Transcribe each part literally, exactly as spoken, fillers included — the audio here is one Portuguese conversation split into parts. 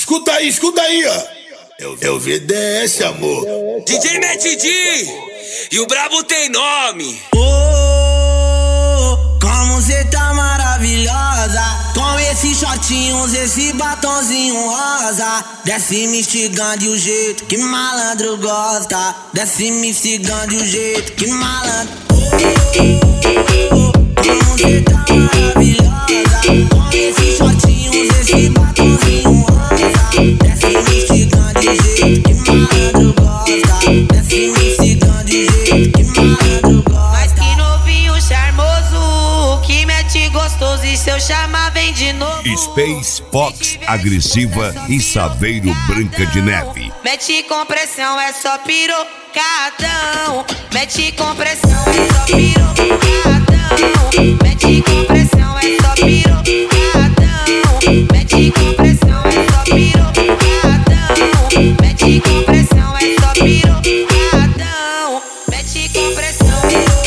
Escuta aí, escuta aí, ó. É o V D S, amor. D J Matt D e o brabo tem nome. Oh, como cê tá maravilhosa, com esses shortinhos, esse batonzinho rosa. Desce me instigando de um jeito que malandro gosta. Desce me instigando de um jeito que malandro. Oh, como cê tá maravilhosa, com esses shortinhos, esse batonzinho rosa. Desce me instigando de um jeito que malandro gosta. Desce me instigando de um jeito que malandro gosta. Mas que novinho charmoso, que mete gostoso, e se eu chamar vem de novo. Space Fox agressiva e Saveiro Branca de Neve. Mete com pressão, é só pirocadão. Mete com pressão, é só pirocadão. Mete com pressão, é só pirocadão. Mete com pressão, é só pirocadão. Mete com pressão, é só pirocadão. Mete com pressão.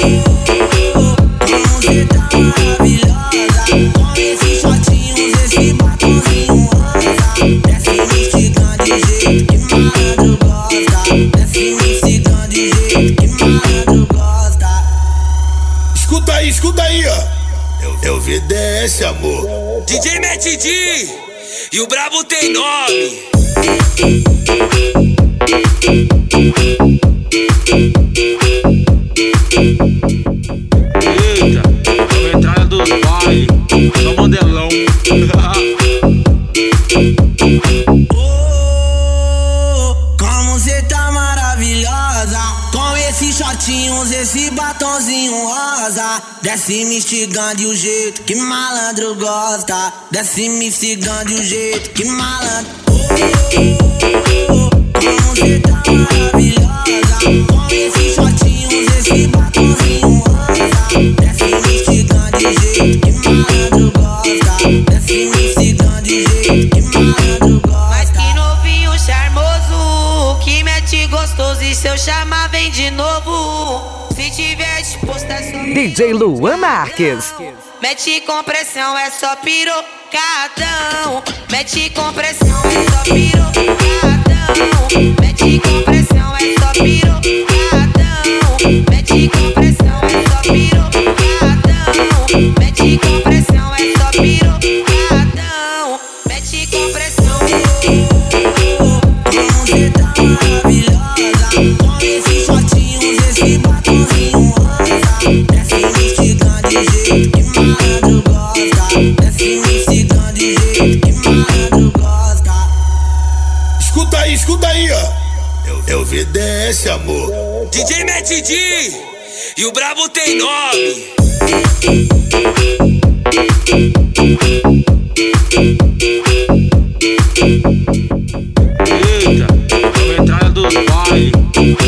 Como cê tá maravilhosa, com esses shortinhos, esse batonzinho rosa. Desce me instigando de jeito que malandro gosta. Desce me instigando de jeito que malandro gosta. Escuta aí, escuta aí, ó. É o V D S, amor. D J Matt D e o brabo tem nome. Eita, a entrada dos pai, só modelão. Oh, como cê tá maravilhosa, com esses shortinhos, esse batonzinho rosa. Desce me instigando de um jeito que malandro gosta. Desce me instigando de um jeito que malandro. Oh, como cê tá maravilhosa, com esses shortinhos, esse batonzinho rosa. Desce me instigando de jeito que malandro gosta. Desce me instigando de jeito que malandro gosta. Mas que novinho charmoso, que mete gostoso, e se eu chamar vem de novo. Se tiver disposto é só D J Luan Marques. mete com pressão, é só pirocadão. Mete com pressão, é só pirocadão. Mete com pressão, é só pirocadão. Mete com pressão, é só pirocadão. Mete com pressão, é só pirocadão. Mete com pressão. Como cê tá maravilhosa, com esses shortinhos, esse batonzinho rosa. Desce me instigando de jeito que malandro gosta. Desce me instigando de jeito que malandro gosta. Escuta aí, escuta aí, ó. É o V D S, amor. D J Matt D e o brabo tem nome. Eita, a entrada dos pai,